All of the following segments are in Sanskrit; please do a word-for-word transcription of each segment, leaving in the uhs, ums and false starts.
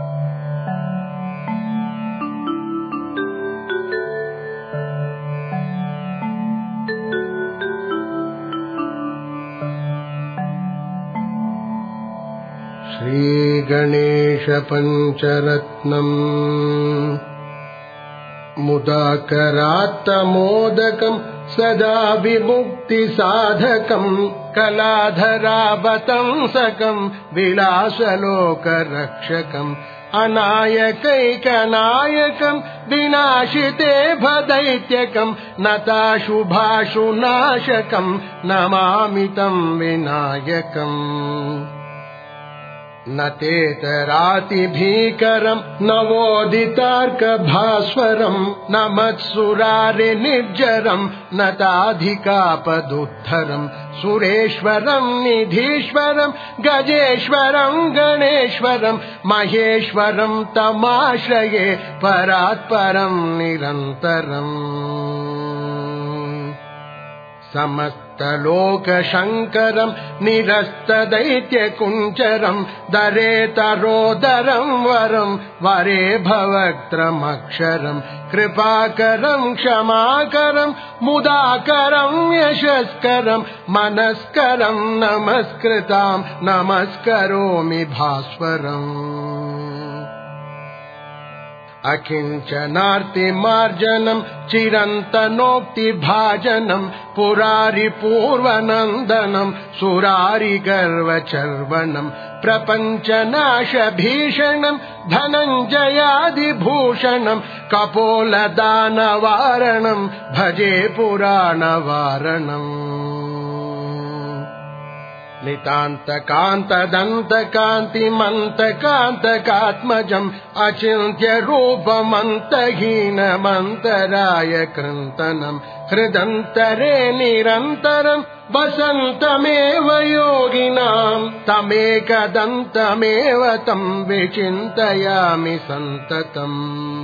श्रीगणेश पञ्चरत्नम् मुदाकरात्तमोदकम् सदा विमुक्तिसाधकम् कलाधरावतंसकम् विलासलोकरक्षकम् अनायकैकनायकम् विनाशिते भदैत्यकम् नताशुभाशुनाशकम् नमामि तं विनायकम् न तेतरातिभीकरम् नवोदितार्कभास्वरम् न मत्सुरारिनिर्जरम् न ताधिकापदुद्धरम् सुरेश्वरम् निधीश्वरम् गजेश्वरम् गणेश्वरम् महेश्वरम् तमाश्रये परात्परम् निरन्तरम् समस्तलोकशङ्करम् निरस्तदैत्यकुञ्चरम् दरेतरोदरम् वरम् वरे भवक्त्रमक्षरम् कृपाकरम् क्षमाकरम् मुदाकरम् यशस्करम् मनस्करम् नमस्कृताम् नमस्करोमि भास्वरम् अकिञ्चनार्तिमार्जनम् चिरन्तनोक्तिभाजनम् पुरारिपूर्वनन्दनम् सुरारिगर्वचर्वणम् प्रपञ्चनाशभीषणम् धनञ्जयादिभूषणम् कपोलदानवारणम् भजे पुराणवारणम् नितान्तकान्तदन्तकान्तिमन्तकान्तकात्मजम् अचिन्त्यरूपमन्तहीनमन्तराय कृन्तनम् हृदन्तरे निरन्तरम् वसन्तमेव योगिनाम् तमेकदन्तमेव तम् विचिन्तयामि सन्ततम्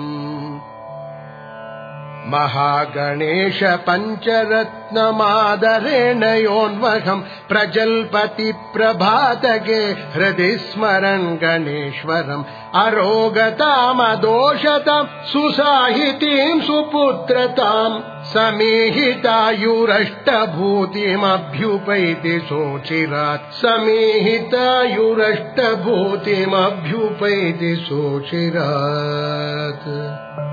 महागणेश पञ्चरत्नमादरेण योन्वहम् प्रजल्पति प्रभातके हृदि स्मरन् गणेश्वरम् अरोगतामदोषताम् सुसाहितीम् सुपुत्रताम् समीहितायुरष्टभूतिमभ्युपैति सोचिरात् समीहितायुरष्टभूतिमभ्युपैति सोचिरात्।